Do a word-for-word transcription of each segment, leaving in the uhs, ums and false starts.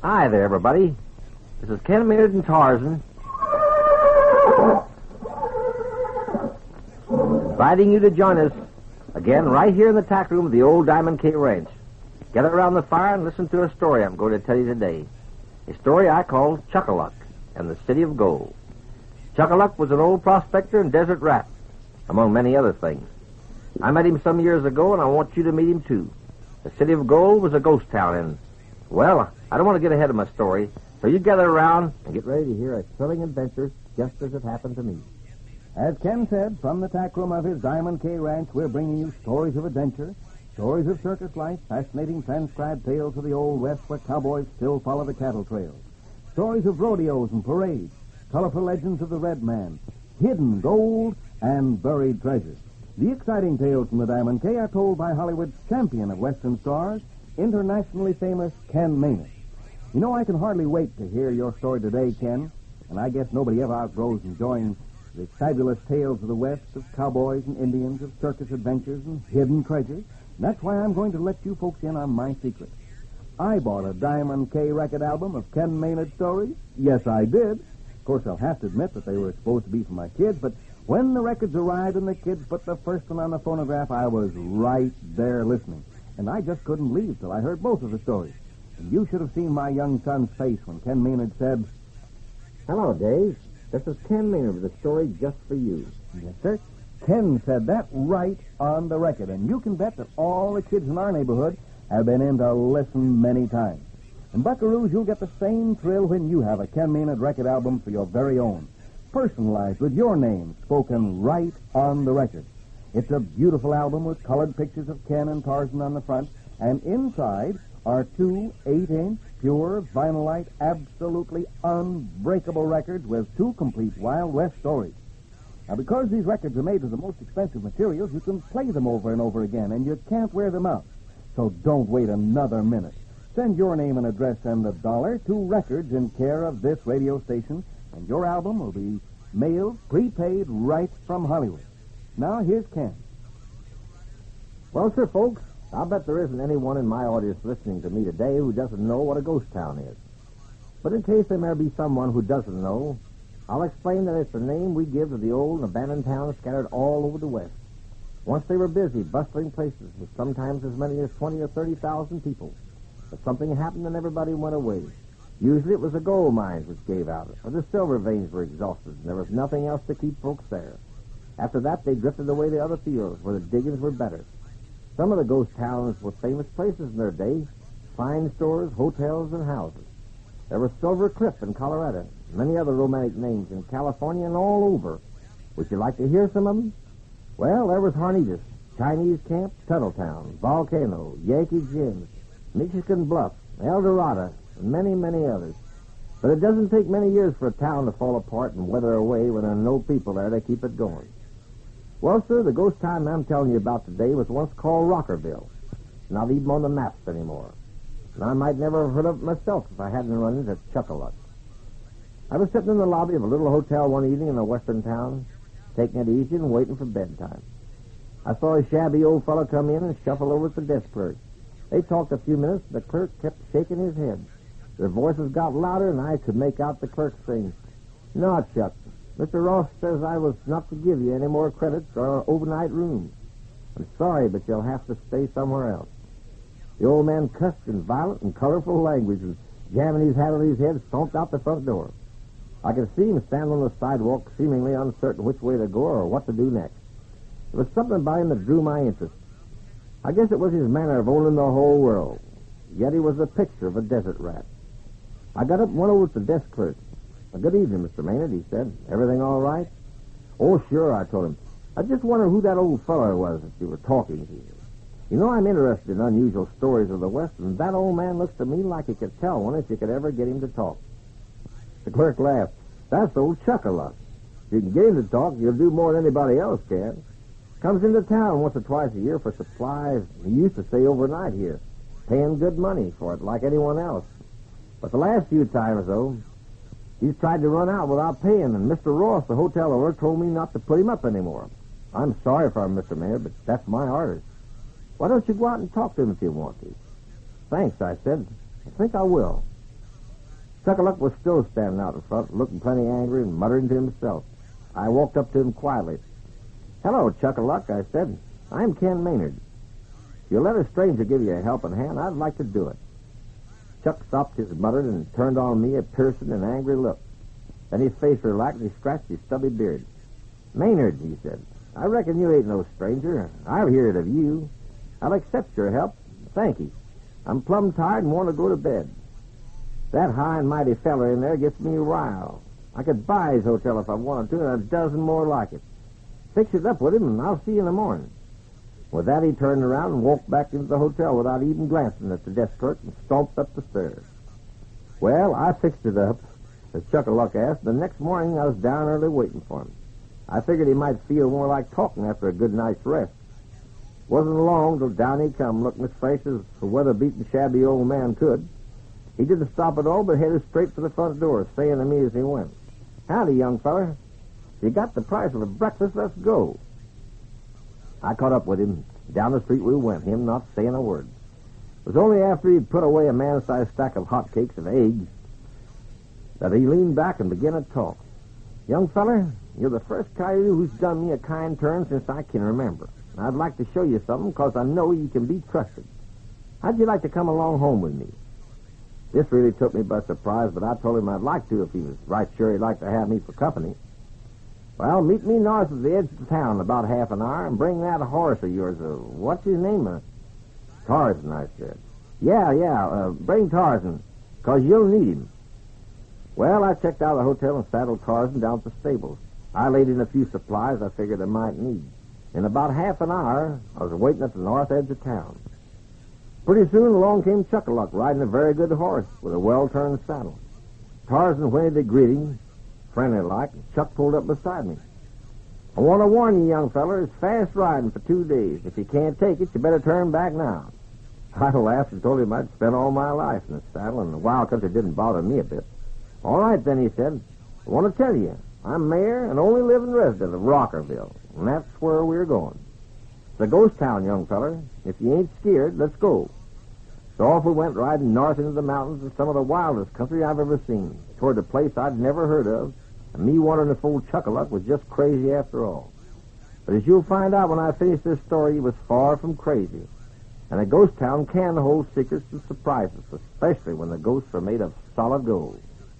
Hi there, everybody. This is Ken Maynard and Tarzan, inviting you to join us again right here in the tack room of the old Diamond K Ranch. Gather around the fire and listen to a story I'm going to tell you today. A story I call Chuck-a-Luck and the City of Gold. Chuck-a-Luck was an old prospector and desert rat, among many other things. I met him some years ago, and I want you to meet him, too. The City of Gold was a ghost town, and, well, I don't want to get ahead of my story, so you gather around and get ready to hear a thrilling adventure just as it happened to me. As Ken said, from the tack room of his Diamond K Ranch, we're bringing you stories of adventure, stories of circus life, fascinating transcribed tales of the Old West where cowboys still follow the cattle trails, stories of rodeos and parades, colorful legends of the Red Man, hidden gold, and buried treasures. The exciting tales from the Diamond K are told by Hollywood's champion of Western stars, internationally famous Ken Maynard. You know, I can hardly wait to hear your story today, Ken, and I guess nobody ever outgrows enjoying the fabulous tales of the West, of cowboys and Indians, of circus adventures and hidden treasures. That's why I'm going to let you folks in on my secret. I bought a Diamond K record album of Ken Maynard stories. Yes, I did. Of course, I'll have to admit that they were supposed to be for my kids, but when the records arrived and the kids put the first one on the phonograph, I was right there listening. And I just couldn't leave till I heard both of the stories. And you should have seen my young son's face when Ken Maynard said, Hello, Dave. This is Ken Maynard with a story just for you. Yes, sir. Ken said that right on the record, and you can bet that all the kids in our neighborhood have been in to listen many times. And buckaroos, you'll get the same thrill when you have a Ken Maynard record album for your very own, personalized with your name spoken right on the record. It's a beautiful album with colored pictures of Ken and Tarzan on the front, and inside are two eight-inch, pure, vinylite, absolutely unbreakable records with two complete Wild West stories. Now, because these records are made of the most expensive materials, you can play them over and over again, and you can't wear them out. So don't wait another minute. Send your name and address and a dollar to Records in care of this radio station, and your album will be mailed prepaid right from Hollywood. Now, here's Ken. Well, sir, folks, I'll bet there isn't anyone in my audience listening to me today who doesn't know what a ghost town is. But in case there may be someone who doesn't know, I'll explain that it's the name we give to the old and abandoned towns scattered all over the West. Once they were busy, bustling places with sometimes as many as twenty or thirty thousand people. But something happened and everybody went away. Usually it was the gold mines which gave out, or the silver veins were exhausted, and there was nothing else to keep folks there. After that, they drifted away to other fields where the diggings were better. Some of the ghost towns were famous places in their day, fine stores, hotels, and houses. There was Silver Cliff in Colorado, many other romantic names in California and all over. Would you like to hear some of them? Well, there was Hornitas, Chinese Camp, Tunneltown, Volcano, Yankee Jim's, Mexican Bluff, El Dorado, and many, many others. But it doesn't take many years for a town to fall apart and wither away when there are no people there to keep it going. Well, sir, the ghost town I'm telling you about today was once called Rockerville. It's not even on the maps anymore. And I might never have heard of it myself if I hadn't run into Chuck-a-Luck. I was sitting in the lobby of a little hotel one evening in a western town, taking it easy and waiting for bedtime. I saw a shabby old fellow come in and shuffle over to the desk clerk. They talked a few minutes, and the clerk kept shaking his head. Their voices got louder, and I could make out the clerk saying, "No, Chuck, Mister Ross says I was not to give you any more credits or overnight rooms. I'm sorry, but you'll have to stay somewhere else." The old man cussed in violent and colorful language and, jamming his hat on his head, stomped out the front door. I could see him stand on the sidewalk, seemingly uncertain which way to go or what to do next. There was something about him that drew my interest. I guess it was his manner of owning the whole world. Yet he was the picture of a desert rat. I got up and went over to the desk clerk. "Good evening, Mister Maynard," he said. "Everything all right?" "Oh, sure," I told him. "I just wonder who that old fellow was that you were talking to. You know, I'm interested in unusual stories of the West, and that old man looks to me like he could tell one if you could ever get him to talk." The clerk laughed. "That's old Chuck-a-Luck. If you can get him to talk, you'll do more than anybody else can. Comes into town once or twice a year for supplies. He used to stay overnight here, paying good money for it like anyone else. But the last few times, though, he's tried to run out without paying, and Mister Ross, the hotel owner, told me not to put him up anymore. I'm sorry for him, Mister Maynard, but that's my orders. Why don't you go out and talk to him if you want to?" "Thanks," I said. "I think I will." Chuck-a-Luck was still standing out in front, looking plenty angry and muttering to himself. I walked up to him quietly. "Hello, Chuck-a-Luck," I said. "I'm Ken Maynard. If you'll let a stranger give you a helping hand, I'd like to do it." Chuck stopped his muttering and turned on me a piercing and angry look. Then his face relaxed and he scratched his stubby beard. "Maynard," he said, "I reckon you ain't no stranger. I've heard of you. I'll accept your help. Thank you. I'm plumb tired and want to go to bed. That high and mighty feller in there gets me riled. I could buy his hotel if I wanted to, and a dozen more like it. Fix it up with him, and I'll see you in the morning." With that, he turned around and walked back into the hotel without even glancing at the desk clerk and stomped up the stairs. Well, I fixed it up, as Chuck-a-Luck asked. The next morning, I was down early waiting for him. I figured he might feel more like talking after a good night's rest. Wasn't long till down he come, looking as fresh as a weather-beaten, shabby old man could. He didn't stop at all, but headed straight for the front door, saying to me as he went, "Howdy, young feller. You got the price of a breakfast. Let's go." I caught up with him. Down the street we went, him not saying a word. It was only after he'd put away a man-sized stack of hotcakes and eggs that he leaned back and began to talk. "Young feller, you're the first coyote who's done me a kind turn since I can remember. I'd like to show you something, because I know you can be trusted. How'd you like to come along home with me?" This really took me by surprise, but I told him I'd like to if he was right sure he'd like to have me for company. "Well, meet me north of the edge of town about half an hour and bring that horse of yours. Uh, what's his name? Uh, Tarzan," I said. "Yeah, yeah, uh, bring Tarzan, because you'll need him." Well, I checked out of the hotel and saddled Tarzan down at the stables. I laid in a few supplies I figured I might need. In about half an hour, I was waiting at the north edge of town. Pretty soon along came Chuck-a-Luck, riding a very good horse with a well-turned saddle. Tarzan whinnied to greet him, friendly-like, and Chuck pulled up beside me. "I want to warn you, young feller, it's fast riding for two days. If you can't take it, you better turn back now." I laughed and told him I'd spent all my life in the saddle, and the wild country didn't bother me a bit. "All right, then," he said. "I want to tell you, I'm mayor and only living resident of Rockerville, and that's where we're going. It's a ghost town, young feller. If you ain't scared, let's go." So off we went, riding north into the mountains in some of the wildest country I've ever seen, toward a place I'd never heard of, and me wondering if old Chuck-a-Luck was just crazy after all. But as you'll find out when I finish this story, he was far from crazy. And a ghost town can hold secrets and surprises, especially when the ghosts are made of solid gold.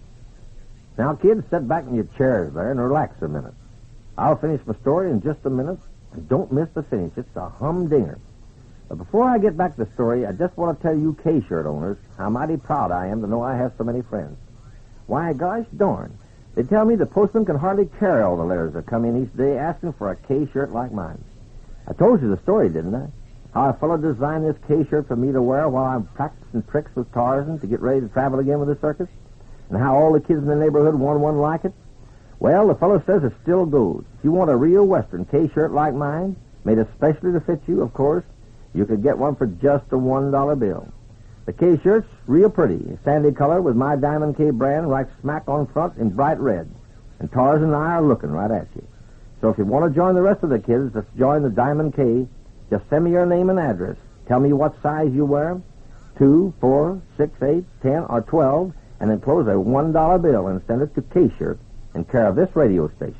Now, kids, sit back in your chairs there and relax a minute. I'll finish my story in just a minute, and don't miss the finish. It's a humdinger. But before I get back to the story, I just want to tell you K-shirt owners how mighty proud I am to know I have so many friends. Why, gosh darn, they tell me the postman can hardly carry all the letters that come in each day asking for a K-shirt like mine. I told you the story, didn't I? How a fellow designed this K-shirt for me to wear while I'm practicing tricks with Tarzan to get ready to travel again with the circus, and how all the kids in the neighborhood want one like it. Well, the fellow says it still goes. If you want a real Western K-shirt like mine, made especially to fit you, of course, you could get one for just a one dollar bill. The K-shirt's real pretty, a sandy color with my Diamond K brand right smack on front in bright red. And Tarzan and I are looking right at you. So if you want to join the rest of the kids that's joined the Diamond K, just send me your name and address. Tell me what size you wear, two, four, six, eight, ten, or twelve, and enclose a one dollar bill and send it to K-shirt in care of this radio station.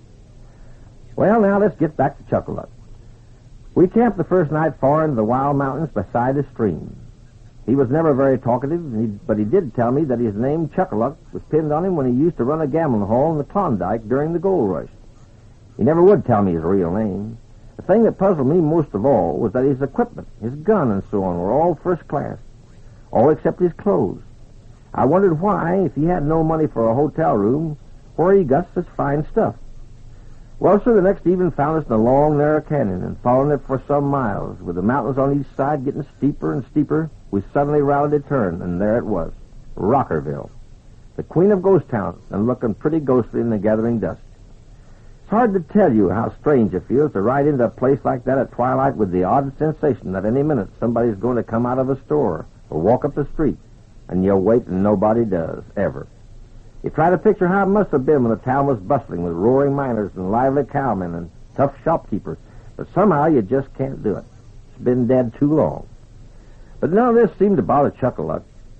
Well, now let's get back to Chuck-a-Luck. We camped the first night far into the wild mountains beside a stream. He was never very talkative, but he did tell me that his name, Chuck-a-Luck, was pinned on him when he used to run a gambling hall in the Klondike during the gold rush. He never would tell me his real name. The thing that puzzled me most of all was that his equipment, his gun and so on, were all first class, all except his clothes. I wondered why, if he had no money for a hotel room, where he got such fine stuff. Well, sir, the next evening found us in a long, narrow canyon, and following it for some miles, with the mountains on each side getting steeper and steeper, we suddenly rounded a turn, and there it was, Rockerville, the queen of ghost towns, and looking pretty ghostly in the gathering dusk. It's hard to tell you how strange it feels to ride into a place like that at twilight with the odd sensation that any minute somebody's going to come out of a store or walk up the street, and you'll wait and nobody does, ever. You try to picture how it must have been when the town was bustling with roaring miners and lively cowmen and tough shopkeepers, but somehow you just can't do it. It's been dead too long. But none of this seemed to bother Chuck-a-Luck.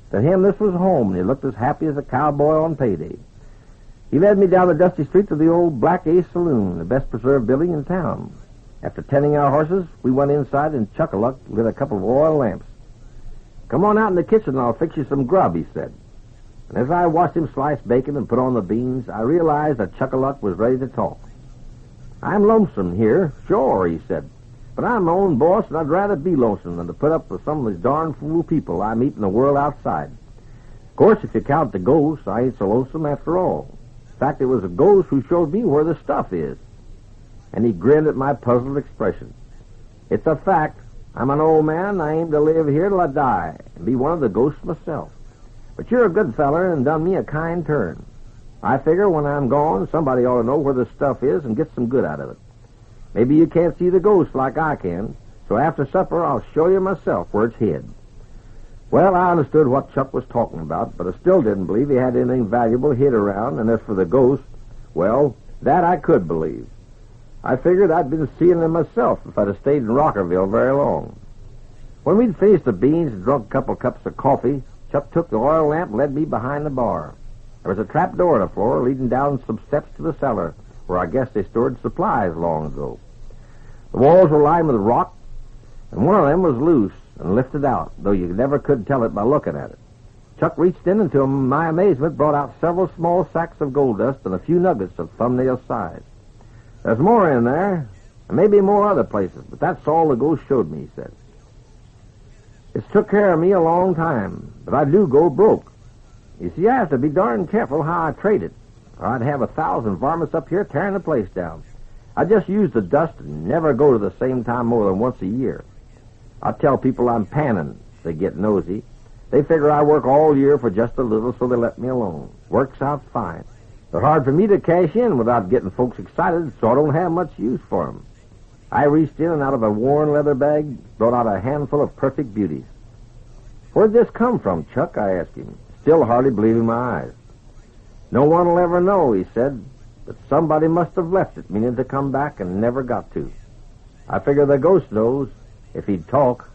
To him, this was home, and he looked as happy as a cowboy on payday. He led me down the dusty streets of the old Black Ace Saloon, the best preserved building in town. After tending our horses, we went inside, and Chuck-a-Luck lit a couple of oil lamps. "Come on out in the kitchen, and I'll fix you some grub," he said. And as I watched him slice bacon and put on the beans, I realized that Chuck-a-Luck was ready to talk. "I'm lonesome here, sure," he said. "But I'm my own boss, and I'd rather be lonesome than to put up with some of these darn fool people I meet in the world outside. Of course, if you count the ghosts, I ain't so lonesome after all. In fact, it was a ghost who showed me where the stuff is." And he grinned at my puzzled expression. "It's a fact. I'm an old man, and I aim to live here till I die and be one of the ghosts myself. But you're a good feller and done me a kind turn. I figure when I'm gone, somebody ought to know where the stuff is and get some good out of it. Maybe you can't see the ghost like I can, so after supper I'll show you myself where it's hid." Well, I understood what Chuck was talking about, but I still didn't believe he had anything valuable hid around, and as for the ghost, well, that I could believe. I figured I'd been seeing them myself if I'd have stayed in Rockerville very long. When we'd finished the beans and drunk a couple cups of coffee, Chuck took the oil lamp and led me behind the bar. There was a trap door in the floor leading down some steps to the cellar, where I guess they stored supplies long ago. The walls were lined with rock, and one of them was loose and lifted out, though you never could tell it by looking at it. Chuck reached in and, to my amazement, brought out several small sacks of gold dust and a few nuggets of thumbnail size. "There's more in there, and maybe more other places, but that's all the ghost showed me," he said. "It's took care of me a long time, but I do go broke. You see, I have to be darn careful how I trade it, or I'd have a thousand varmints up here tearing the place down. I just use the dust and never go to the same time more than once a year. I tell people I'm panning. They get nosy. They figure I work all year for just a little, so they let me alone. Works out fine. They're hard for me to cash in without getting folks excited, so I don't have much use for them." I reached in and out of a worn leather bag, brought out a handful of perfect beauties. "Where'd this come from, Chuck?" I asked him, still hardly believing my eyes. "No one will ever know," he said, "but somebody must have left it, meaning to come back and never got to. I figure the ghost knows, if he'd talk."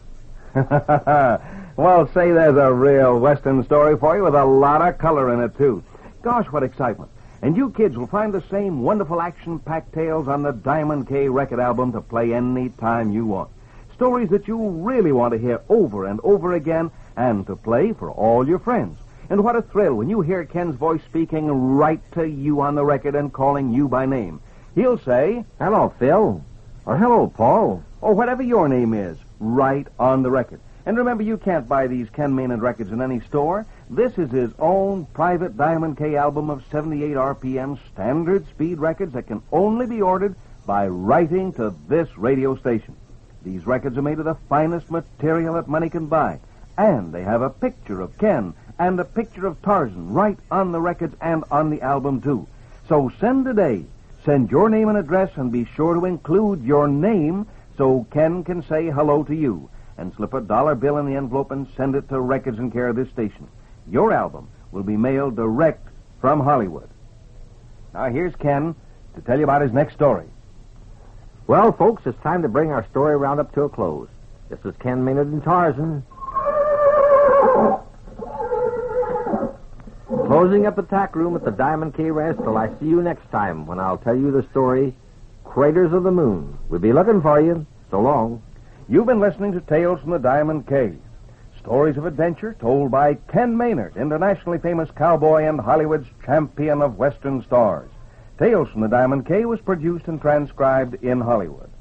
Well, say, there's a real Western story for you with a lot of color in it, too. Gosh, what excitement. And you kids will find the same wonderful action-packed tales on the Diamond K record album to play any time you want. Stories that you really want to hear over and over again and to play for all your friends. And what a thrill when you hear Ken's voice speaking right to you on the record and calling you by name. He'll say, "Hello, Phil," or "Hello, Paul," or whatever your name is, right on the record. And remember, you can't buy these Ken Maynard records in any store. This is his own private Diamond K album of seventy-eight R P M standard speed records that can only be ordered by writing to this radio station. These records are made of the finest material that money can buy. And they have a picture of Ken and a picture of Tarzan right on the records and on the album, too. So send today. Send your name and address, and be sure to include your name so Ken can say hello to you. And slip a dollar bill in the envelope and send it to Records in care of this station. Your album will be mailed direct from Hollywood. Now, here's Ken to tell you about his next story. Well, folks, it's time to bring our story roundup to a close. This is Ken Maynard and Tarzan. Closing up the tack room at the Diamond K Ranch till I see you next time when I'll tell you the story, Craters of the Moon. We'll be looking for you. So long. You've been listening to Tales from the Diamond K. Stories of adventure told by Ken Maynard, internationally famous cowboy and Hollywood's champion of Western stars. Tales from the Diamond K was produced and transcribed in Hollywood.